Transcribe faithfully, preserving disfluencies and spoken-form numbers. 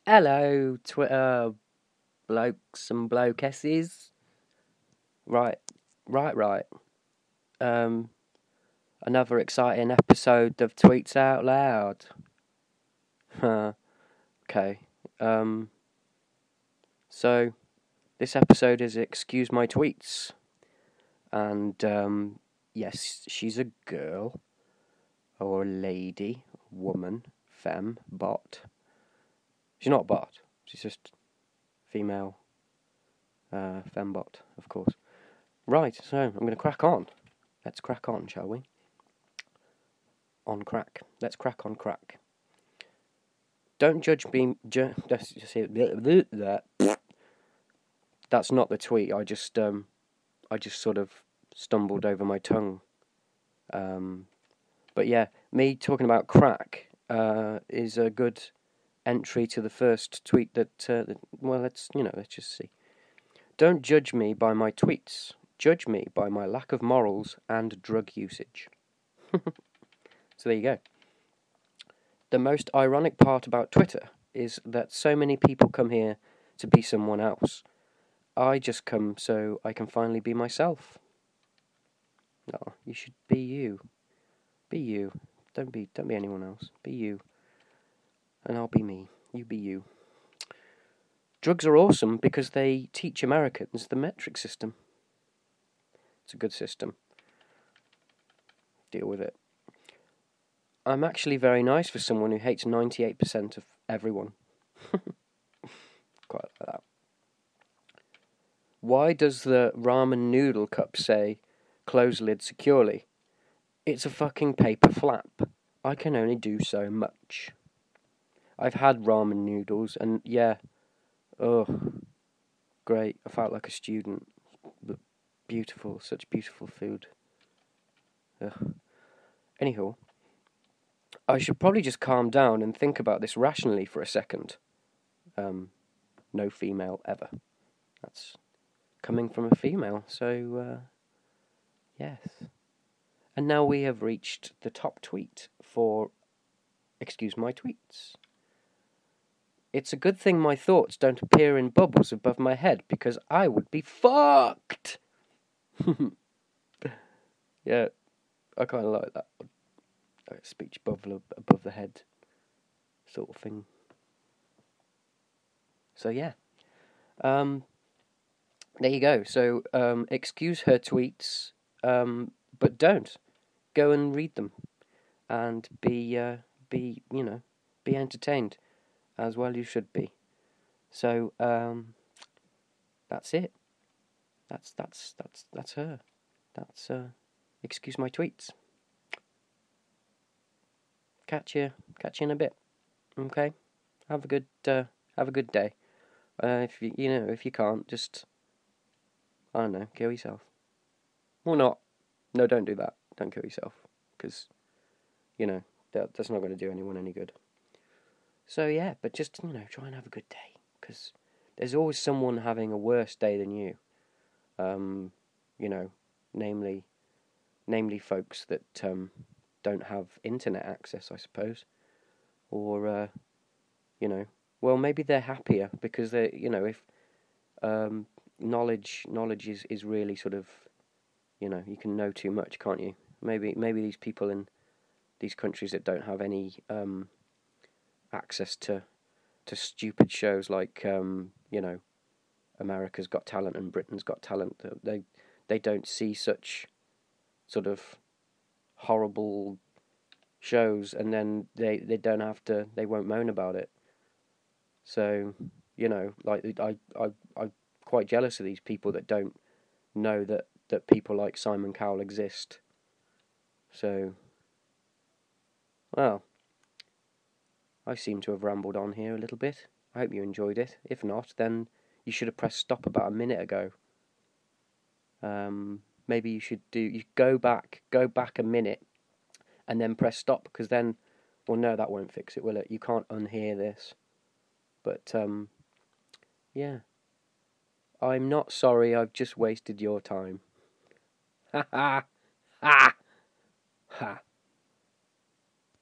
Hello, Twitter blokes and blokesses. Right, right, right. Um, another exciting episode of Tweets Out Loud. Huh. Okay. Um, so this episode is Excuse My Tweets, and um, yes, she's a girl or a lady, woman, femme, bot. She's not a bot. She's just female, uh, fembot, of course. Right, so I'm going to crack on. Let's crack on, shall we? On crack. Let's crack on crack. Don't judge me. Ju- that's just that. That's not the tweet. I just um, I just sort of stumbled over my tongue. Um, but yeah, me talking about crack uh, is a good entry to the first tweet that. Uh, that well, let's you know, let's just see. Don't judge me by my tweets. Judge me by my lack of morals and drug usage. So there you go. The most ironic part about Twitter is that so many people come here to be someone else. I just come so I can finally be myself. No, you should be you. Be you. Don't be don't be anyone else. Be you. And I'll be me. You be you. Drugs are awesome because they teach Americans the metric system. It's a good system. Deal with it. I'm actually very nice for someone who hates ninety-eight percent of everyone. Quite like that. Why does the ramen noodle cup say, close lid securely? It's a fucking paper flap. I can only do so much. I've had ramen noodles, and yeah, oh, great. I felt like a student. But beautiful, such beautiful food. Ugh. Anyhow, I should probably just calm down and think about this rationally for a second. Um, no female ever. That's coming from a female, so, uh, yes. And now we have reached the top tweet for Excuse My Tweets. It's a good thing my thoughts don't appear in bubbles above my head because I would be fucked. Yeah, I kind of like that. Like a speech bubble above the head sort of thing. So yeah. Um, there you go. So um, excuse her tweets, um, but don't. Go and read them and be, uh, be you know, be entertained. As well you should be. So, um, that's it. That's that's that's that's her. That's uh, excuse my tweets. Catch you, catch you in a bit. Okay. Have a good uh, have a good day. Uh, if you you know if you can't, just I don't know, kill yourself. Or not. No, don't do that. Don't kill yourself because you know that that's not going to do anyone any good. So yeah, but just you know try and have a good day because there's always someone having a worse day than you. Um, you know, namely, namely folks that um, don't have internet access, I suppose, or uh, you know, well, maybe they're happier because they, you know, if um, knowledge, knowledge is, is really sort of, you know, you can know too much, can't you? Maybe, maybe these people in these countries that don't have any um, access to to stupid shows like, um, you know, America's Got Talent and Britain's Got Talent, they they don't see such sort of horrible shows, and then they, they don't have to, they won't moan about it. So, you know, like I I I'm quite jealous of these people that don't know that, that people like Simon Cowell exist. So, well, I seem to have rambled on here a little bit. I hope you enjoyed it. If not, then you should have pressed stop about a minute ago. Um, maybe you should do, you go back, go back a minute and then press stop, because then, well, no, that won't fix it, will it? You can't unhear this. But, um, yeah. I'm not sorry, I've just wasted your time. Ha ha! Ha! Ha!